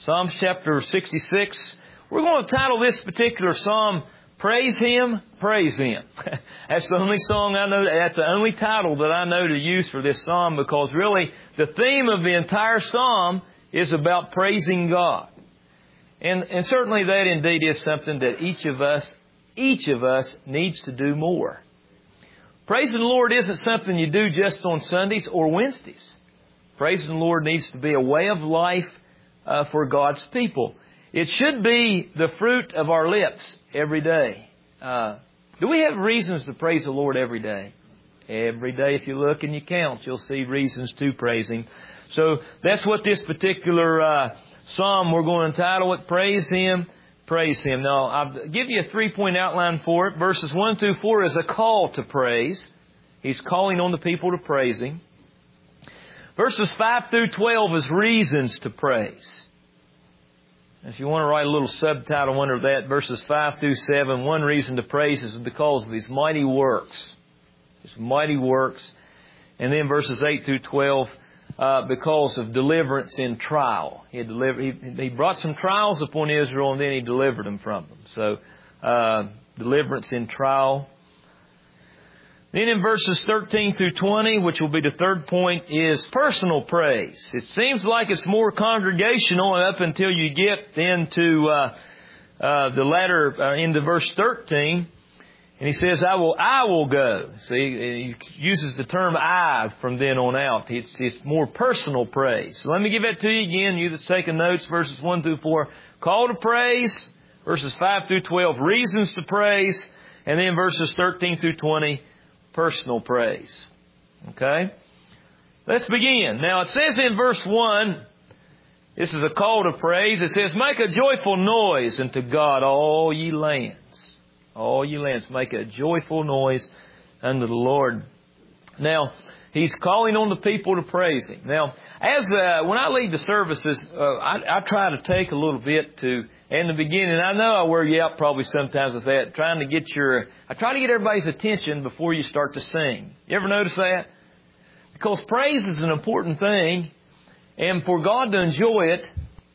Psalms chapter 66. We're going to title this particular psalm, Praise Him, Praise Him. That's the only song I know, that's the only title that I know to use for this psalm, because really the theme of the entire psalm is about praising God. And certainly that indeed is something that each of us needs to do more. Praising the Lord isn't something you do just on Sundays or Wednesdays. Praising the Lord needs to be a way of life for God's people. It should be the fruit of our lips every day. Do we have reasons to praise the Lord every day? Every day, if you look and you count, you'll see reasons to praise Him. So that's what this particular psalm, we're going to entitle it, Praise Him, Praise Him. Now, I'll give you a 3-point outline for it. Verses 1 through 4 is a call to praise. He's calling on the people to praise Him. Verses 5 through 12 is reasons to praise. If you want to write a little subtitle under that, verses 5 through 7, one reason to praise is because of His mighty works. His mighty works. And then verses 8 through 12, because of deliverance in trial. He brought some trials upon Israel, and then He delivered them from them. So, deliverance in trial. Then in verses 13 through 20, which will be the third point, is personal praise. It seems like it's more congregational up until you get into the latter, into verse 13. And he says, I will go. See, he uses the term I from then on out. It's more personal praise. So let me give that to you again. You that's taking notes, verses 1 through 4. Call to praise. Verses 5 through 12, reasons to praise. And then verses 13 through 20, personal praise. Okay? Let's begin. Now it says in verse 1, this is a call to praise. It says, make a joyful noise unto God, all ye lands. All ye lands, make a joyful noise unto the Lord. Now, He's calling on the people to praise Him. Now, when I lead the services, I try to take a little bit to, in the beginning, I know I wear you out probably sometimes with that, I try to get everybody's attention before you start to sing. You ever notice that? Because praise is an important thing, and for God to enjoy it,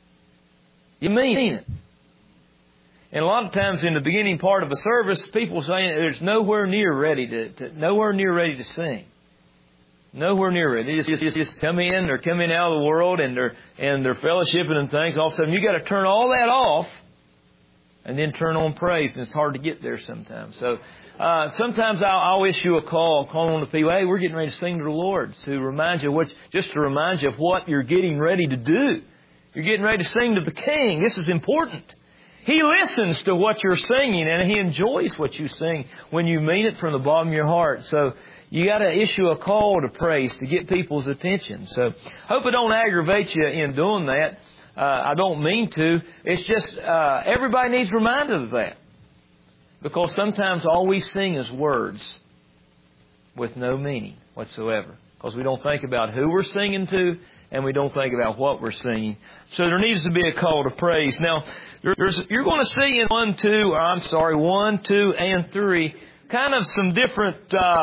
you mean it. And a lot of times in the beginning part of a service, people saying there's nowhere near ready to sing. Nowhere near ready. They just come in, they're coming out of the world and they're fellowshipping and things. All of a sudden you got to turn all that off and then turn on praise, and it's hard to get there sometimes. So sometimes I'll issue a call on the people, hey, we're getting ready to sing to the Lord, to remind you of what you're getting ready to do. You're getting ready to sing to the King. This is important. He listens to what you're singing, and He enjoys what you sing when you mean it from the bottom of your heart. So you got to issue a call to praise to get people's attention. So hope I don't aggravate you in doing that. I don't mean to. It's just everybody needs reminded of that, because sometimes all we sing is words with no meaning whatsoever, because we don't think about who we're singing to, and we don't think about what we're singing. So there needs to be a call to praise. Now, you're going to see in 1, 2, and 3, kind of some different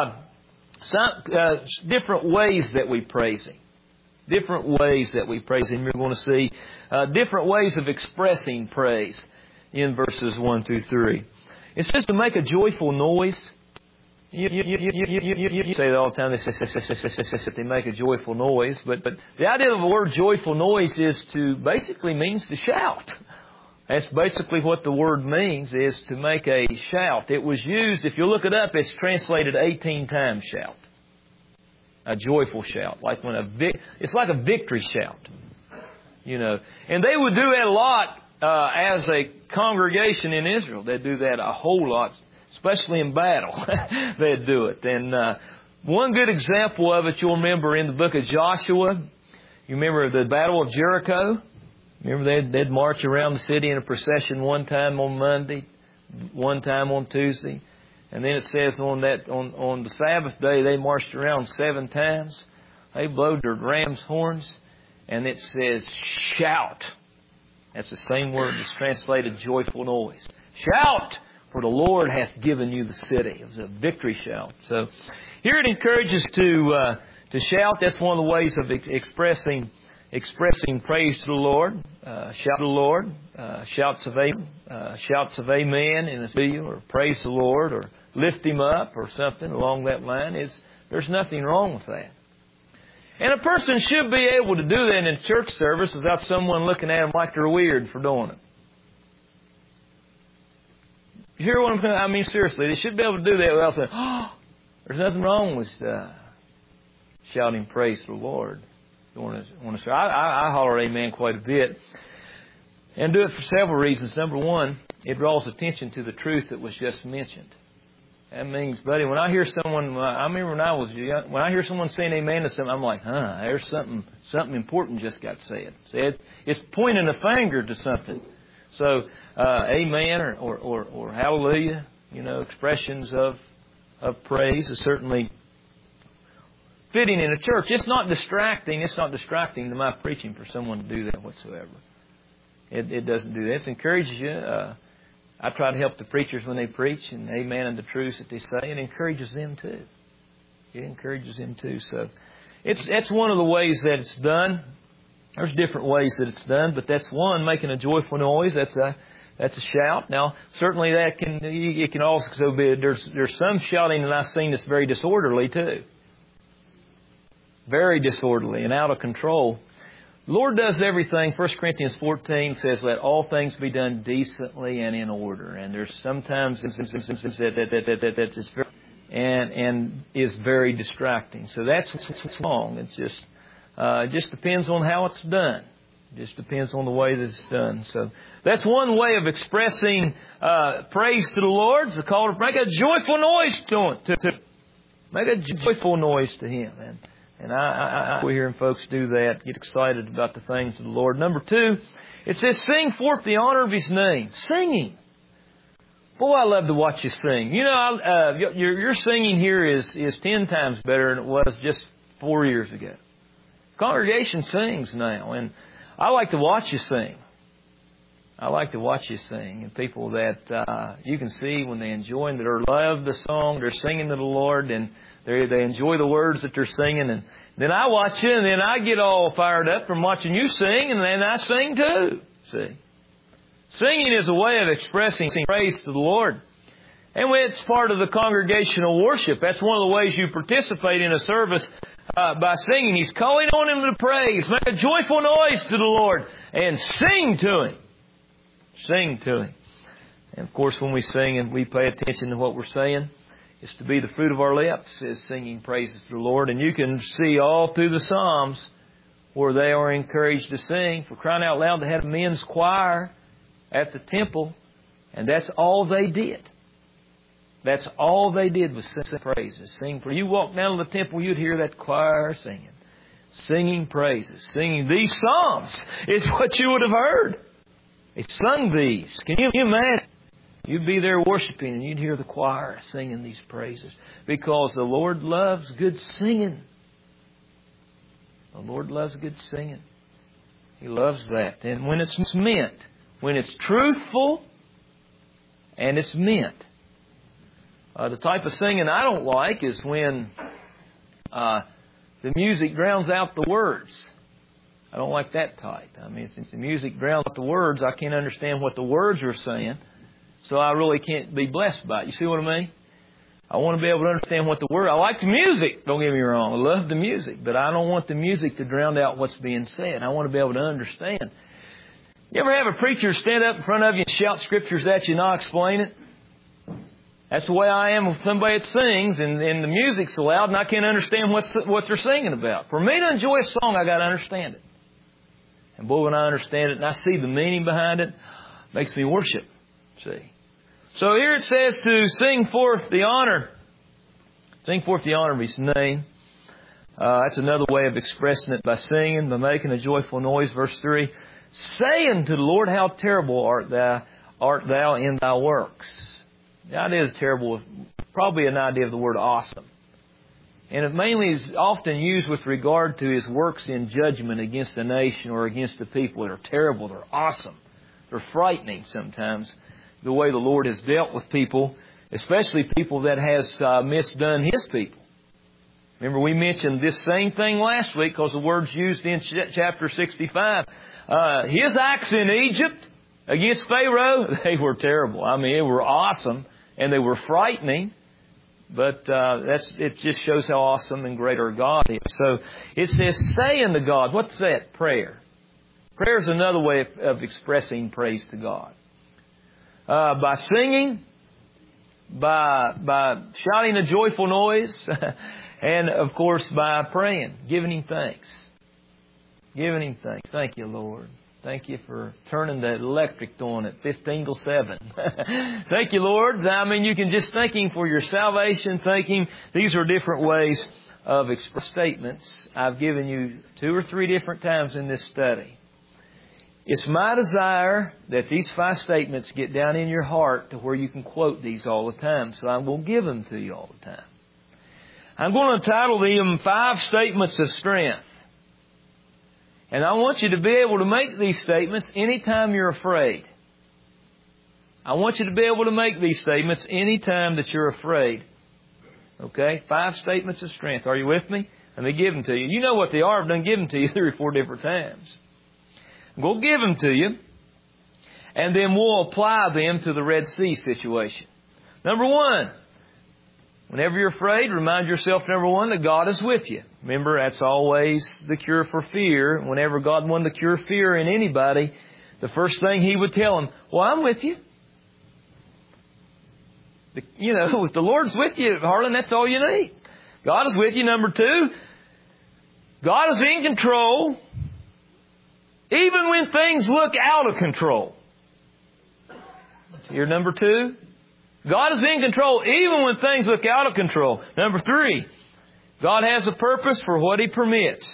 ways that we praise Him. Different ways that we praise Him. You're going to see different ways of expressing praise in verses 1 through 3. It says to make a joyful noise. You say that all the time. They make a joyful noise. But the idea of the word joyful noise means to shout. That's basically what the word means, is to make a shout. It was used, if you look it up, it's translated 18 times shout. A joyful shout. It's like a victory shout. You know. And they would do that a lot as a congregation in Israel. They'd do that a whole lot, especially in battle. They'd do it. And one good example of it you'll remember in the book of Joshua. You remember the Battle of Jericho? Remember they'd march around the city in a procession one time on Monday, one time on Tuesday. And then it says on the Sabbath day they marched around 7 times. They blowed their ram's horns, and it says shout. That's the same word that's translated joyful noise. Shout, for the Lord hath given you the city. It was a victory shout. So here it encourages to shout. That's one of the ways of expressing expressing praise to the Lord, shout to the Lord, shouts of amen in the studio, or praise the Lord, or lift Him up, or something along that line. There's nothing wrong with that. And a person should be able to do that in church service without someone looking at them like they're weird for doing it. You hear what I'm saying? I mean, seriously, they should be able to do that without saying, "Oh, there's nothing wrong with shouting praise to the Lord." I holler amen quite a bit, and do it for several reasons. Number one, it draws attention to the truth that was just mentioned. That means, buddy, when I hear someone, I remember when I was young, when I hear someone saying amen to something, I'm like, there's something important just got said. It's pointing a finger to something. So, amen or hallelujah, expressions of praise is certainly fitting in a church. It's not distracting. It's not distracting to my preaching for someone to do that whatsoever. It doesn't do that. It encourages you. I try to help the preachers when they preach and amen in the truths that they say. It encourages them too. It encourages them too. So that's one of the ways that it's done. There's different ways that it's done, but that's one, making a joyful noise. That's a shout. Now, certainly it can also be, there's some shouting that I've seen that's very disorderly too. Very disorderly and out of control. The Lord does everything. 1 Corinthians 14 says, let all things be done decently and in order. And there's sometimes instances that is very, and is very distracting. So that's what's wrong. It's just, it just depends on how it's done. It just depends on the way that it's done. So that's one way of expressing praise to the Lord. It's called to make a joyful noise to Him. Make a joyful noise to Him. And we're hearing folks do that, get excited about the things of the Lord. Number two, it says, sing forth the honor of His name. Singing. Boy, I love to watch you sing. Your singing here is 10 times better than it was just 4 years ago. Congregation sings now, and I like to watch you sing. I like to watch you sing. And people that you can see when they enjoy and that love the song, they're singing to the Lord, and they enjoy the words that they're singing. And then I watch you, and then I get all fired up from watching you sing, and then I sing too. See? Singing is a way of expressing praise to the Lord. And it's part of the congregational worship. That's one of the ways you participate in a service by singing. He's calling on Him to praise. Make a joyful noise to the Lord and sing to Him. Sing to Him. And of course, when we sing and we pay attention to what we're saying, it's to be the fruit of our lips is singing praises to the Lord. And you can see all through the Psalms where they are encouraged to sing. For crying out loud, they had a men's choir at the temple, and that's all they did. That's all they did was sing praises. Sing. You walk down to the temple, you'd hear that choir singing. Singing praises. Singing these psalms is what you would have heard. They sung these. Can you imagine? You'd be there worshiping and you'd hear the choir singing these praises. Because the Lord loves good singing. The Lord loves good singing. He loves that. And when it's meant, when it's truthful and it's meant. The type of singing I don't like is when the music drowns out the words. I don't like that type. I mean, if the music drowns out the words, I can't understand what the words are saying. So I really can't be blessed by it. You see what I mean? I want to be able to understand what the word... I like the music, don't get me wrong. I love the music. But I don't want the music to drown out what's being said. I want to be able to understand. You ever have a preacher stand up in front of you and shout scriptures at you and not explain it? That's the way I am with somebody that sings and the music's so loud and I can't understand what they're singing about. For me to enjoy a song, I got to understand it. And boy, when I understand it and I see the meaning behind it, it makes me worship. See? So here it says to sing forth the honor. Sing forth the honor of His name. That's another way of expressing it by singing, by making a joyful noise. Verse 3, saying to the Lord, how terrible art thou in thy works. The idea is terrible, probably an idea of the word awesome. And it mainly is often used with regard to His works in judgment against a nation or against the people that are terrible. They're awesome. They're frightening sometimes. The way the Lord has dealt with people, especially people that has misdone His people. Remember, we mentioned this same thing last week because the words used in chapter 65. His acts in Egypt against Pharaoh, they were terrible. I mean, they were awesome and they were frightening. But it just shows how awesome and great our God is. So it says, say unto God. What's that? Prayer. Prayer is another way of expressing praise to God. By singing, by shouting a joyful noise, and of course by praying, giving Him thanks. Giving Him thanks. Thank you, Lord. Thank you for turning the electric on at 15 till 7. Thank you, Lord. I mean, you can just thank Him for your salvation. Thank Him. These are different ways of express statements I've given you 2 or 3 different times in this study. It's my desire that these 5 statements get down in your heart to where you can quote these all the time. So I will give them to you all the time. I'm going to title them 5 Statements of Strength. And I want you to be able to make these statements anytime you're afraid. I want you to be able to make these statements anytime that you're afraid. Okay? 5 statements of strength. Are you with me? Let me give them to you. You know what they are. I've done give them to you 3 or 4 different times. We'll give them to you. And then we'll apply them to the Red Sea situation. Number 1. Whenever you're afraid, remind yourself, number 1, that God is with you. Remember, that's always the cure for fear. Whenever God wanted to cure fear in anybody, the first thing He would tell them, well, I'm with you. If the Lord's with you, Harlan, that's all you need. God is with you. Number 2, God is in control even when things look out of control. Here, number 2. God is in control even when things look out of control. Number 3, God has a purpose for what He permits.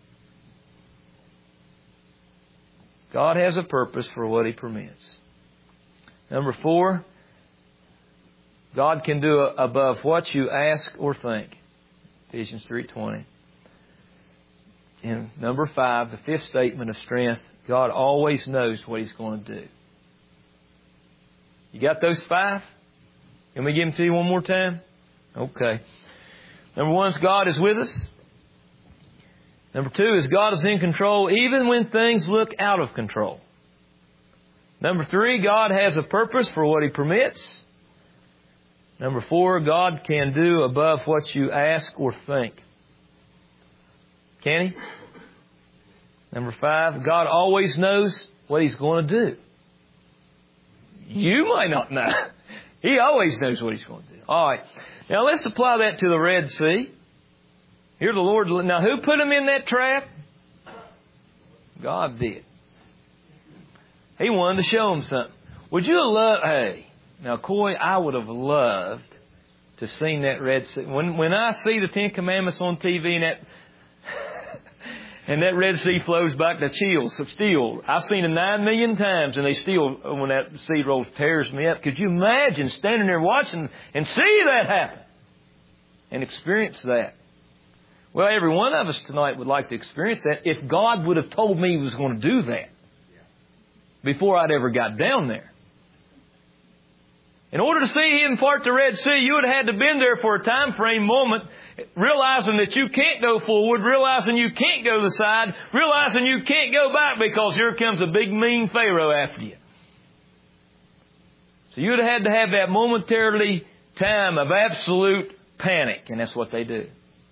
God has a purpose for what He permits. Number 4, God can do above what you ask or think. Ephesians 3:20. And number 5, the 5th statement of strength, God always knows what He's going to do. You got those 5? Can we give them to you one more time? Okay. Number 1 is God is with us. Number 2 is God is in control even when things look out of control. Number 3, God has a purpose for what He permits. Number 4, God can do above what you ask or think. Can He? Number 5, God always knows what He's going to do. You might not know. He always knows what He's going to do. All right. Now let's apply that to the Red Sea. Here the Lord... Now who put them in that trap? God did. He wanted to show them something. Would you have loved... Hey, now Coy, I would have loved to seen that Red Sea. When I see the 10 Commandments on TV and that... And that Red Sea flows back to chills of steel. I've seen it 9 million times, and they still, when that sea rolls, tears me up. Could you imagine standing there watching and see that happen? And experience that? Well, every one of us tonight would like to experience that if God would have told me He was going to do that before I'd ever got down there. In order to see Him part the Red Sea, you would have had to been there for a time frame moment, realizing that you can't go forward, realizing you can't go to the side, realizing you can't go back because here comes a big mean Pharaoh after you. So you would have had to have that momentarily time of absolute panic, and that's what they do.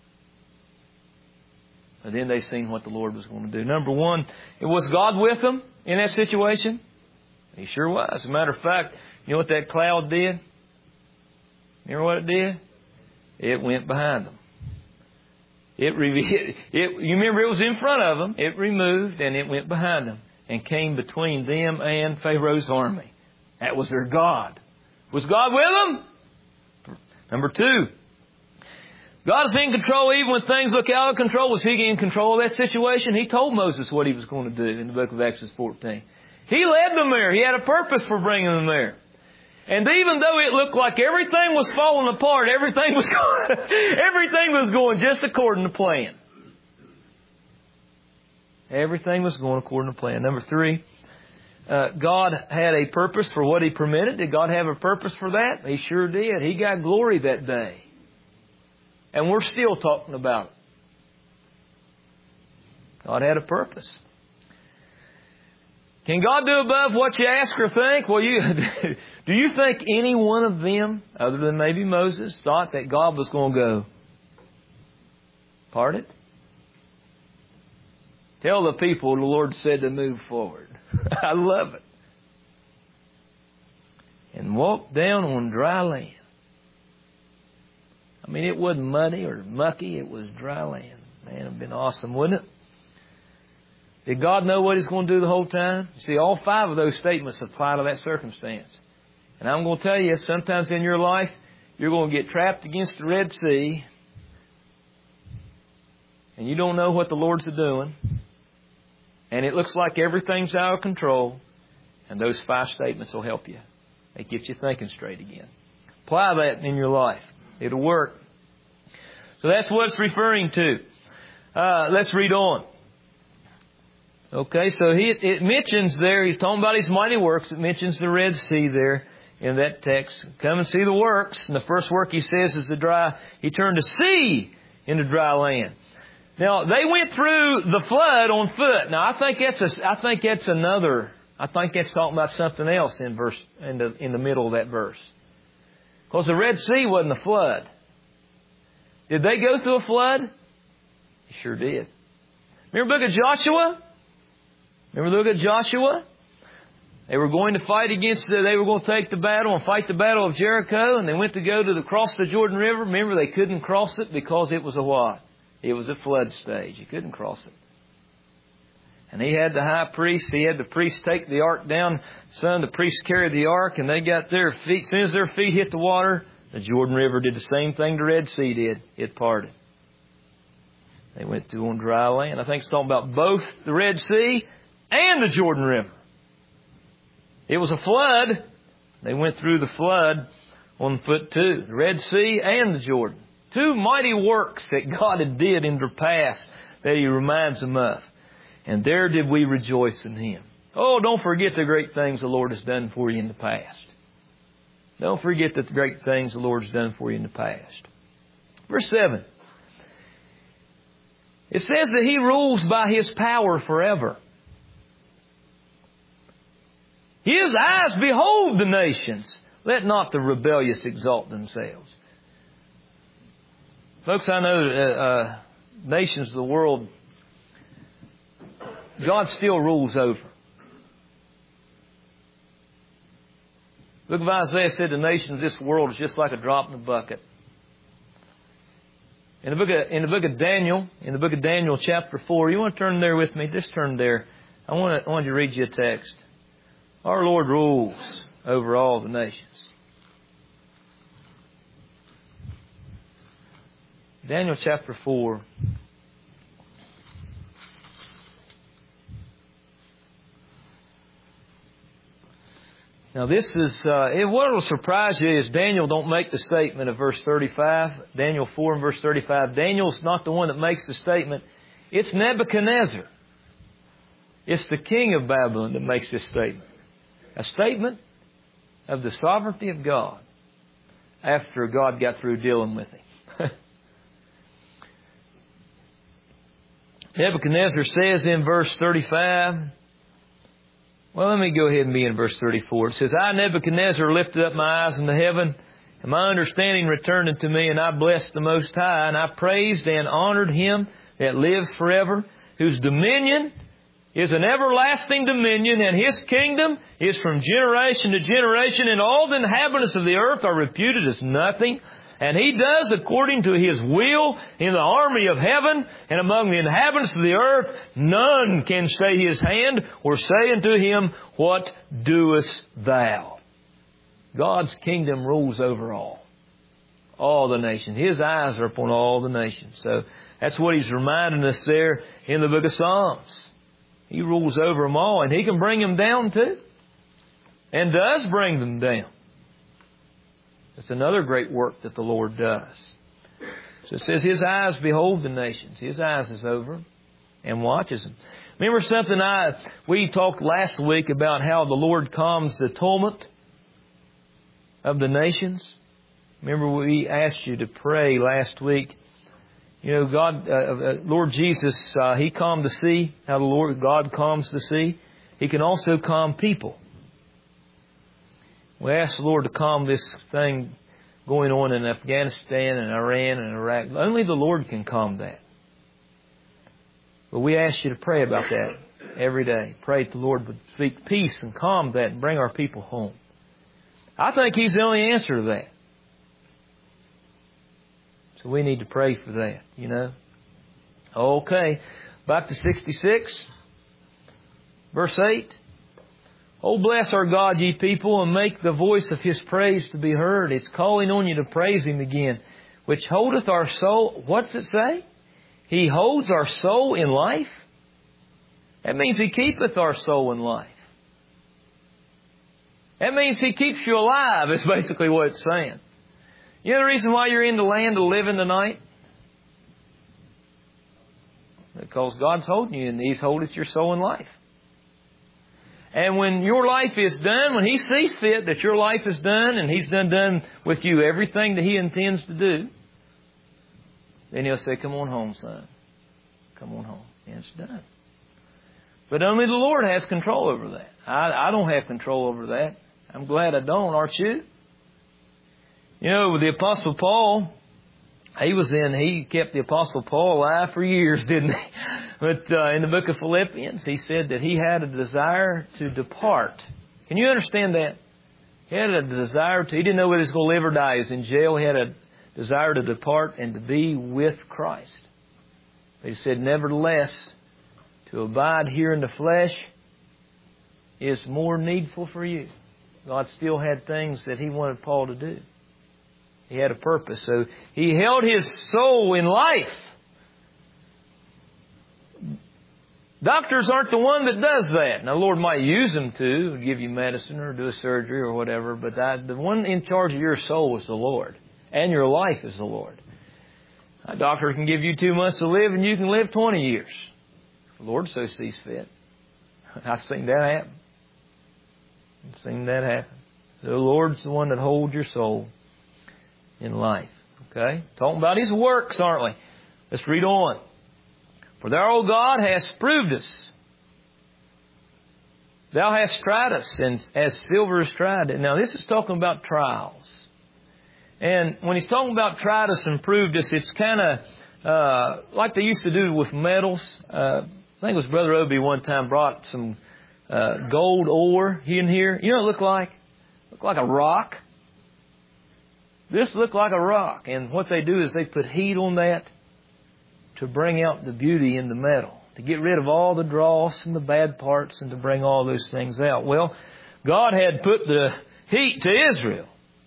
But then they seen what the Lord was going to do. Number 1, was God with them in that situation? He sure was. As a matter of fact, you know what that cloud did? Remember what it did? It went behind them. You remember it was in front of them. It removed and it went behind them and came between them and Pharaoh's army. That was their God. Was God with them? Number 2, God is in control even when things look out of control. Was He in control of that situation? He told Moses what He was going to do in the book of Exodus 14. He led them there. He had a purpose for bringing them there. And even though it looked like everything was falling apart, everything was going just according to plan. Everything was going according to plan. Number 3, God had a purpose for what He permitted. Did God have a purpose for that? He sure did. He got glory that day. And we're still talking about it. God had a purpose. Can God do above what you ask or think? Well, do you think any one of them, other than maybe Moses, thought that God was going to go, part it? Tell the people the Lord said to move forward. I love it. And walk down on dry land. I mean, it wasn't muddy or mucky. It was dry land. Man, it would have been awesome, wouldn't it? Did God know what He's going to do the whole time? See, all 5 of those statements apply to that circumstance. And I'm going to tell you, sometimes in your life, you're going to get trapped against the Red Sea, and you don't know what the Lord's doing, and it looks like everything's out of control, and those 5 statements will help you. They get you thinking straight again. Apply that in your life. It'll work. So that's what it's referring to. Let's read on. Okay, so it mentions there, he's talking about His mighty works. It mentions the Red Sea there in that text. Come and see the works. And the first work He says is He turned the sea into dry land. Now, they went through the flood on foot. Now, I think that's talking about something else in the middle of that verse. Because the Red Sea wasn't a flood. Did they go through a flood? They sure did. Remember the book of Joshua? They were going to fight they were going to take the battle and fight the battle of Jericho, and they went to go to cross the Jordan River. Remember, they couldn't cross it because it was a what? It was a flood stage. You couldn't cross it. And he had the high priest, the priest take the ark down. The priest carried the ark, and they got their feet. As soon as their feet hit the water, the Jordan River did the same thing the Red Sea did. It parted. They went through on dry land. I think it's talking about both the Red Sea and the Jordan River. It was a flood. They went through the flood on foot too. The Red Sea and the Jordan. 2 mighty works that God had did in the past that He reminds them of. And there did we rejoice in Him. Oh, don't forget the great things the Lord has done for you in the past. Don't forget the great things the Lord's done for you in the past. Verse 7. It says that He rules by His power forever. His eyes behold the nations. Let not the rebellious exalt themselves. Folks, I know nations of the world, God still rules over. The book of Isaiah said the nation of this world is just like a drop in the bucket. In the book of Daniel chapter 4, you want to turn there with me? Just turn there. I want to read you a text. Our Lord rules over all the nations. Daniel chapter 4. Now this is, what will surprise you is Daniel don't make the statement of verse 35. Daniel 4 and verse 35. Daniel's not the one that makes the statement. It's Nebuchadnezzar. It's the king of Babylon that makes this statement. A statement of the sovereignty of God after God got through dealing with him. Nebuchadnezzar says in verse 35, well, let me go ahead and be in verse 34. It says, I, Nebuchadnezzar, lifted up my eyes into heaven, and my understanding returned unto me, and I blessed the Most High, and I praised and honored Him that lives forever, whose dominion is an everlasting dominion, and His kingdom is from generation to generation, and all the inhabitants of the earth are reputed as nothing. And He does according to His will in the army of heaven, and among the inhabitants of the earth, none can stay His hand or say unto Him, what doest thou? God's kingdom rules over all the nations. His eyes are upon all the nations. So that's what He's reminding us there in the book of Psalms. He rules over them all, and He can bring them down too, and does bring them down. It's another great work that the Lord does. So it says His eyes behold the nations. His eyes is over them and watches them. Remember something we talked last week about how the Lord calms the tumult of the nations? Remember we asked you to pray last week You know, Lord Jesus, He calmed the sea. How the Lord God calms the sea. He can also calm people. We ask the Lord to calm this thing going on in Afghanistan and Iran and Iraq. Only the Lord can calm that. But we ask you to pray about that every day. Pray that the Lord would speak peace and calm that and bring our people home. I think He's the only answer to that. So we need to pray for that, you know. Okay, back to 66, verse 8. Oh, bless our God, ye people, and make the voice of His praise to be heard. It's calling on you to praise Him again, which holdeth our soul. What's it say? He holds our soul in life. That means He keepeth our soul in life. That means He keeps you alive, is basically what it's saying. You know the reason why you're in the land of the living tonight? Because God's holding you, and He's holdeth your soul in life. And when your life is done, when He sees fit that your life is done, and He's done with you everything that He intends to do, then He'll say, come on home, son. Come on home. And it's done. But only the Lord has control over that. I don't have control over that. I'm glad I don't, aren't you? You know, with the Apostle Paul, he kept the Apostle Paul alive for years, didn't he? But in the book of Philippians, he said that he had a desire to depart. Can you understand that? He had a desire to, he didn't know whether he was going to live or die. He was in jail. He had a desire to depart and to be with Christ. But he said, nevertheless, to abide here in the flesh is more needful for you. God still had things that He wanted Paul to do. He had a purpose. So he held his soul in life. Doctors aren't the one that does that. Now, the Lord might use them to give you medicine or do a surgery or whatever, but the one in charge of your soul is the Lord. And your life is the Lord. A doctor can give you 2 months to live and you can live 20 years. The Lord so sees fit. I've seen that happen. I've seen that happen. The Lord's the one that holds your soul in life. Okay? Talking about His works, aren't we? Let's read on. For Thou, O God, hast proved us. Thou hast tried us, and as silver is tried. Now, this is talking about trials. And when he's talking about tried us and proved us, it's kind of like they used to do with metals. I think it was Brother Obie one time brought some gold ore in here. You know what it looked like? It looked like a rock. This looked like a rock. And what they do is they put heat on that to bring out the beauty in the metal, to get rid of all the dross and the bad parts and to bring all those things out. Well, God had put the heat to Israel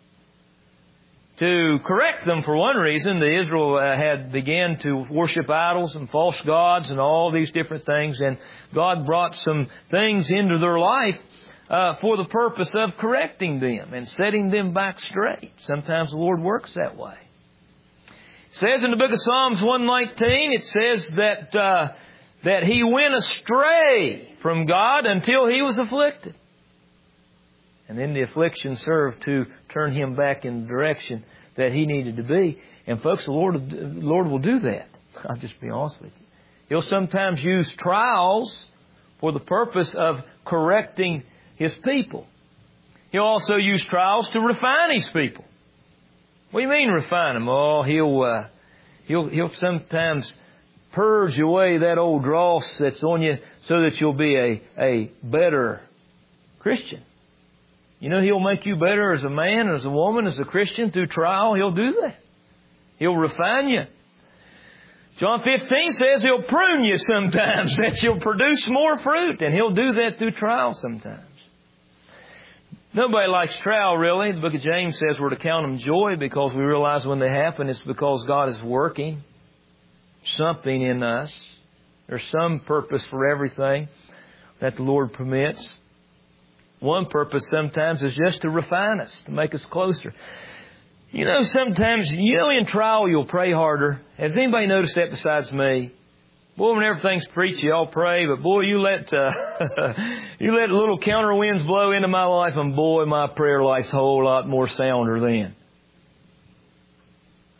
to correct them for one reason. Israel had began to worship idols and false gods and all these different things. And God brought some things into their life for the purpose of correcting them and setting them back straight. Sometimes the Lord works that way. It says in the book of Psalms 119, it says that he went astray from God until he was afflicted. And then the affliction served to turn him back in the direction that he needed to be. And folks, the Lord will do that. I'll just be honest with you. He'll sometimes use trials for the purpose of correcting His people. He'll also use trials to refine His people. What do you mean refine them? Oh, He'll sometimes purge away that old dross that's on you so that you'll be a better Christian. You know, He'll make you better as a man, as a woman, as a Christian through trial. He'll do that. He'll refine you. John 15 says He'll prune you sometimes that you'll produce more fruit. And He'll do that through trial sometimes. Nobody likes trial, really. The book of James says we're to count them joy because we realize when they happen, it's because God is working something in us. There's some purpose for everything that the Lord permits. One purpose sometimes is just to refine us, to make us closer. You know, sometimes, in trial you'll pray harder. Has anybody noticed that besides me? Boy, when everything's preachy, I'll pray, but boy, you let little counter winds blow into my life, and boy, my prayer life's a whole lot more sounder then.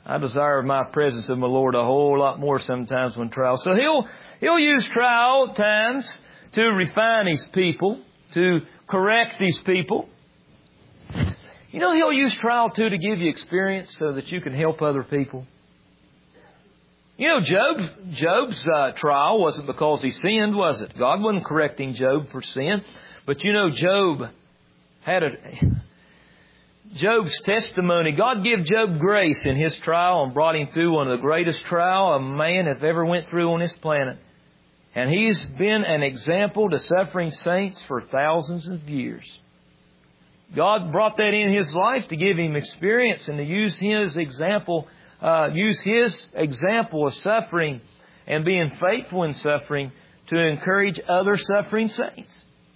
I desire my presence of my Lord a whole lot more sometimes when trials. So He'll use trial times to refine His people, to correct these people. You know, He'll use trial too to give you experience so that you can help other people. You know, Job's trial wasn't because he sinned, was it? God wasn't correcting Job for sin. But you know, Job's testimony, God gave Job grace in his trial and brought him through one of the greatest trials a man has ever went through on this planet. And he's been an example to suffering saints for thousands of years. God brought that in his life to give him experience and to use his example of suffering and being faithful in suffering to encourage other suffering saints.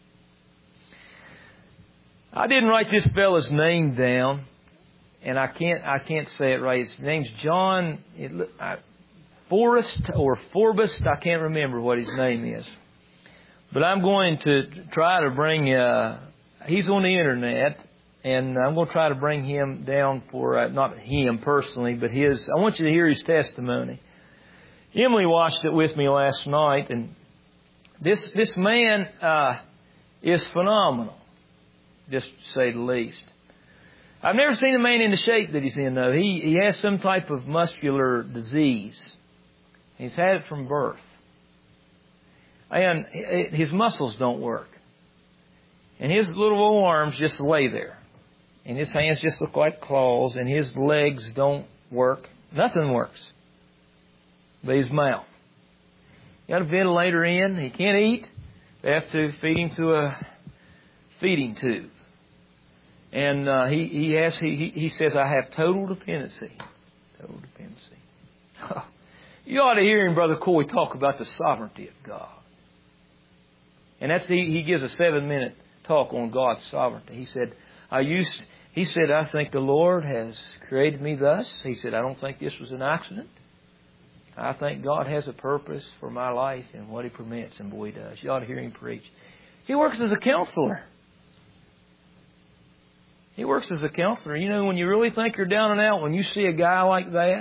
I didn't write this fellow's name down, and I can't say it right. His name's John Forrest or Forbest. I can't remember what his name is. But I'm going to try to bring, he's on the internet, and I'm going to try to bring him down for, not him personally, but I want you to hear his testimony. Emily watched it with me last night, and this man is phenomenal, just to say the least. I've never seen a man in the shape that he's in, though. He has some type of muscular disease. He's had it from birth. And his muscles don't work. And his little old arms just lay there. And his hands just look like claws. And his legs don't work. Nothing works. But his mouth. Got a ventilator in. He can't eat. They have to feed him through a feeding tube. And he says, I have total dependency. Total dependency. You ought to hear him, Brother Coy, talk about the sovereignty of God. And he gives a 7-minute talk on God's sovereignty. He said, I think the Lord has created me thus. He said, I don't think this was an accident. I think God has a purpose for my life and what He permits, and boy, He does. You ought to hear him preach. He works as a counselor. He works as a counselor. You know, when you really think you're down and out, when you see a guy like that,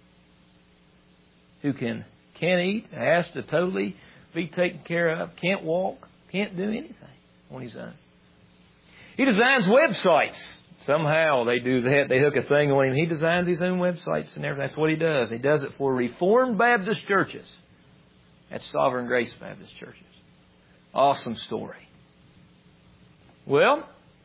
who can't eat, has to totally be taken care of, can't walk, can't do anything on his own. He designs websites. Somehow they do that. They hook a thing on him. He designs his own websites and everything. That's what he does. He does it for Reformed Baptist churches. That's Sovereign Grace Baptist churches. Awesome story. Well,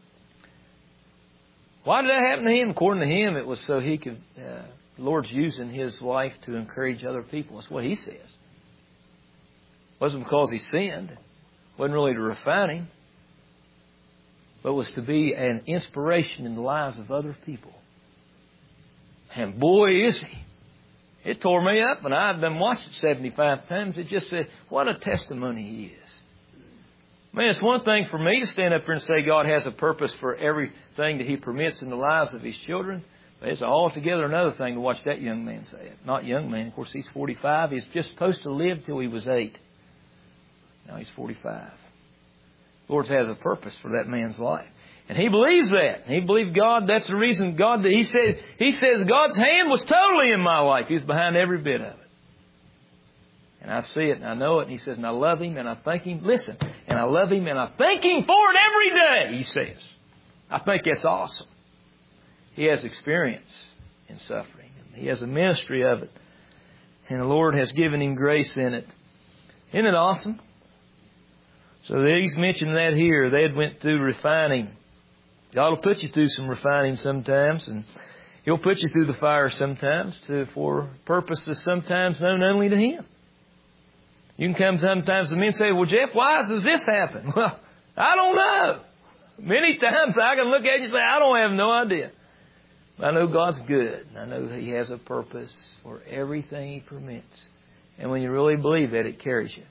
why did that happen to him? According to him, it was so he could... the Lord's using his life to encourage other people. That's what he says. It wasn't because he sinned. It wasn't really to refine him. But it was to be an inspiration in the lives of other people. And boy, is he. It tore me up, and I've done watched it 75 times. It just said, what a testimony he is. Man, it's one thing for me to stand up here and say God has a purpose for everything that He permits in the lives of His children. But it's altogether another thing to watch that young man say it. Not young man. Of course, he's 45. He's just supposed to live till he was 8. Now he's 45. The Lord has a purpose for that man's life. And he believes that. He believed God. That's the reason God, he says God's hand was totally in my life. He's behind every bit of it. And I see it and I know it. And he says, and I love Him and I thank Him. Listen, and I love Him and I thank Him for it every day, he says. I think that's awesome. He has experience in suffering. He has a ministry of it. And the Lord has given him grace in it. Isn't it awesome? So he's mentioned that here. They had went through refining. God will put you through some refining sometimes. And He'll put you through the fire sometimes for purposes sometimes known only to Him. You can come sometimes to me and say, well, Jeff, why does this happen? Well, I don't know. Many times I can look at you and say, I don't have no idea. I know God's good. I know He has a purpose for everything He permits. And when you really believe that, it carries you.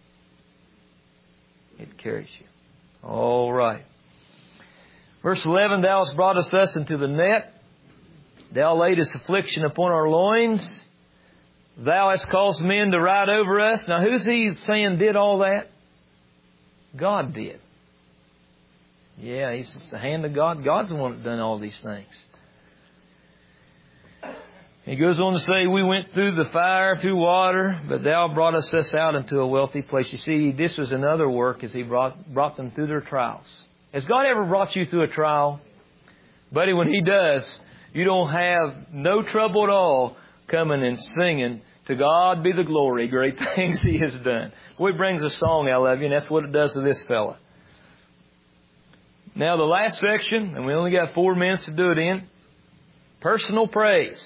It carries you. All right. Verse 11, Thou hast brought us thus into the net. Thou laidest affliction upon our loins. Thou hast caused men to ride over us. Now, who's he saying did all that? God did. Yeah, it's the hand of God. God's the one that done all these things. He goes on to say, we went through the fire, through water, but thou broughtest us out into a wealthy place. You see, this was another work as He brought them through their trials. Has God ever brought you through a trial? Buddy, when He does, you don't have no trouble at all coming and singing, to God be the glory, great things He has done. Boy, it brings a song out of you, and that's what it does to this fella. Now, the last section, and we only got 4 minutes to do it in, personal praise.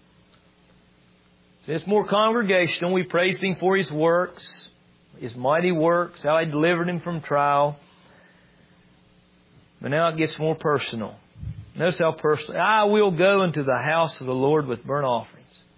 It's more congregational. We praised Him for His works, His mighty works, how He delivered him from trial. But now it gets more personal. Notice how personal. I will go into the house of the Lord with burnt offerings.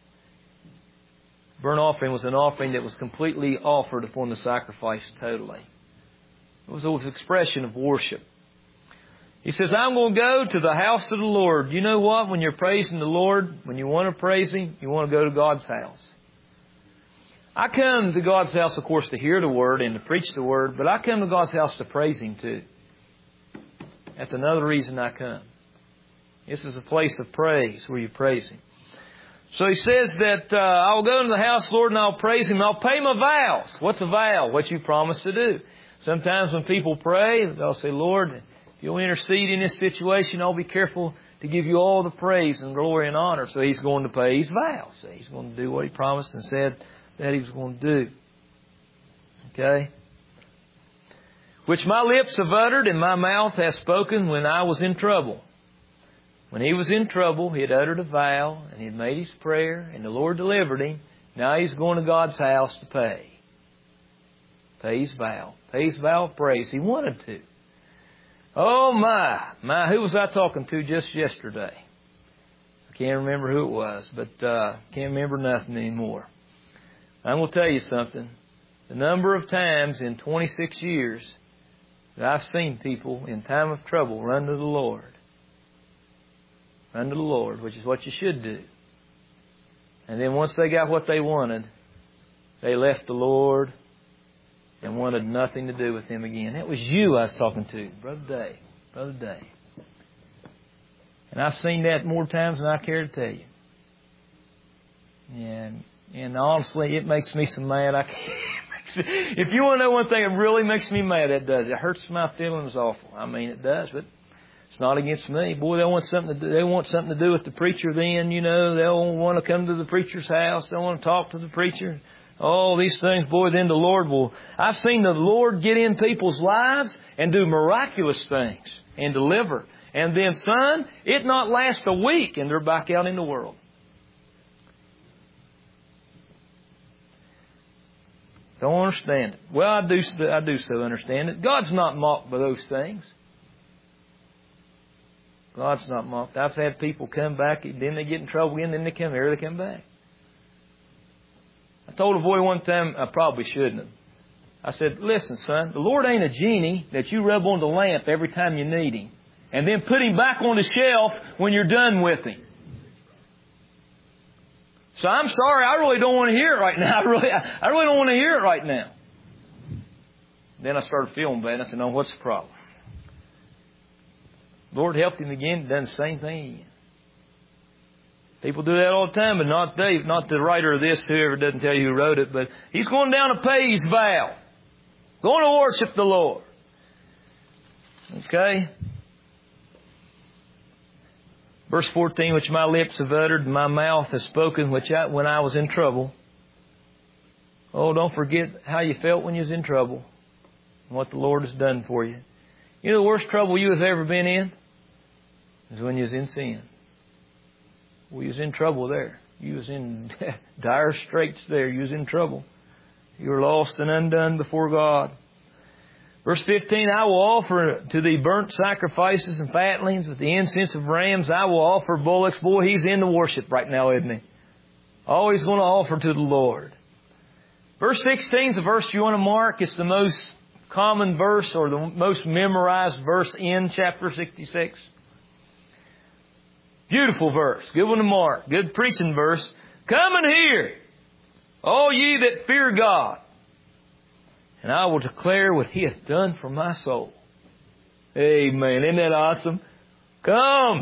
Burnt offering was an offering that was completely offered upon the sacrifice totally. It was an expression of worship. He says, I'm going to go to the house of the Lord. You know what? When you're praising the Lord, when you want to praise Him, you want to go to God's house. I come to God's house, of course, to hear the Word and to preach the Word, but I come to God's house to praise Him too. That's another reason I come. This is a place of praise where you praise Him. So he says that I'll go into the house, Lord, and I'll praise Him. I'll pay my vows. What's a vow? What you promised to do. Sometimes when people pray, they'll say, Lord, if you'll intercede in this situation, I'll be careful to give you all the praise and glory and honor. So He's going to pay His vows. So He's going to do what He promised and said that He was going to do. Okay? Which my lips have uttered and my mouth hath spoken when I was in trouble. When he was in trouble, he had uttered a vow and he had made his prayer and the Lord delivered him. Now he's going to God's house to pay. Pay his vow. Pay his vow of praise. He wanted to. Oh my, who was I talking to just yesterday? I can't remember who it was, but can't remember nothing anymore. I'm going to tell you something. The number of times in 26 years that I've seen people in time of trouble run to the Lord. Run to the Lord, which is what you should do. And then once they got what they wanted, they left the Lord and wanted nothing to do with Him again. That was you I was talking to, Brother Dave. Brother Dave. And I've seen that more times than I care to tell you. And honestly, it makes me so mad. If you want to know one thing that really makes me mad, it does. It hurts my feelings awful. I mean, it does, but it's not against me. Boy, they want something to do. They want something to do with the preacher. Then they'll want to come to the preacher's house. They want to talk to the preacher. All these things, boy. Then the Lord will. I've seen the Lord get in people's lives and do miraculous things and deliver. And then, son, it not last a week, and they're back out in the world. Don't understand it. Well, I do so understand it. God's not mocked by those things. God's not mocked. I've had people come back, then they get in trouble again, then they come here, they come back. I told a boy one time, I probably shouldn't have. I said, listen, son, the Lord ain't a genie that you rub on the lamp every time you need Him, and then put Him back on the shelf when you're done with Him. So I'm sorry, I really don't want to hear it right now. I really don't want to hear it right now. Then I started feeling bad. I said, no, what's the problem? Lord helped him again, done the same thing again. People do that all the time, but not Dave, not the writer of this, whoever doesn't tell you who wrote it, but he's going down to pay his vow. Going to worship the Lord. Okay? Verse 14, which my lips have uttered, and my mouth has spoken, when I was in trouble. Oh, don't forget how you felt when you was in trouble, and what the Lord has done for you. You know the worst trouble you have ever been in is when you was in sin. Well, you was in trouble there. You was in dire straits there. You was in trouble. You were lost and undone before God. Verse 15, I will offer to thee burnt sacrifices and fatlings with the incense of rams. I will offer bullocks. Boy, he's in the worship right now, isn't he? Always going to offer to the Lord. Verse 16 is a verse you want to mark. It's the most common verse or the most memorized verse in chapter 66. Beautiful verse. Good one to mark. Good preaching verse. Come and hear, all ye that fear God, and I will declare what He hath done for my soul. Amen. Isn't that awesome? Come.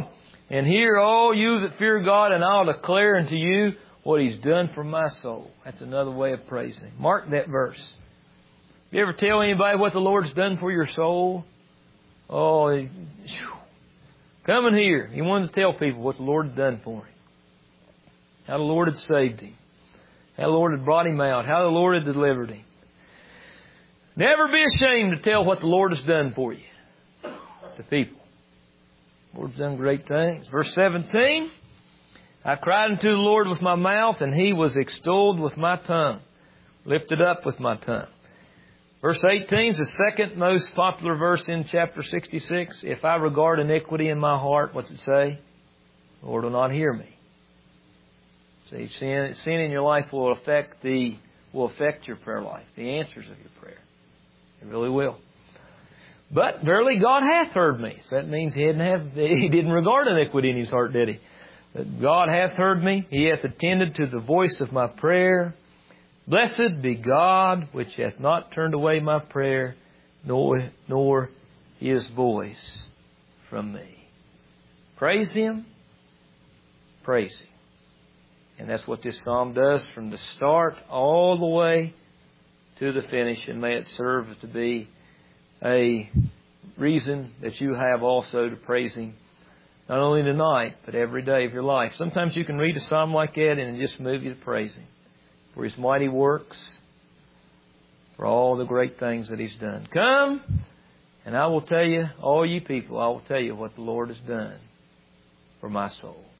And hear all you that fear God, and I'll declare unto you what He's done for my soul. That's another way of praising Him. Mark that verse. You ever tell anybody what the Lord's done for your soul? Oh, coming here, He wanted to tell people what the Lord had done for him. How the Lord had saved him. How the Lord had brought him out. How the Lord had delivered him. Never be ashamed to tell what the Lord has done for you to people. The Lord's done great things. Verse 17, I cried unto the Lord with my mouth, and He was extolled with my tongue, lifted up with my tongue. Verse 18 is the second most popular verse in chapter 66. If I regard iniquity in my heart, what's it say? The Lord will not hear me. See, sin in your life will affect your prayer life, the answers of your prayer. It really will. But verily God hath heard me. So that means He didn't regard iniquity in His heart, did He? But God hath heard me. He hath attended to the voice of my prayer. Blessed be God, which hath not turned away my prayer, nor His voice from me. Praise Him. Praise Him. And that's what this psalm does from the start all the way to the finish. And may it serve to be a reason that you have also to praise Him, not only tonight, but every day of your life. Sometimes you can read a psalm like that and it just move you to praise Him for His mighty works, for all the great things that He's done. Come, and I will tell you, all you people, I will tell you what the Lord has done for my soul.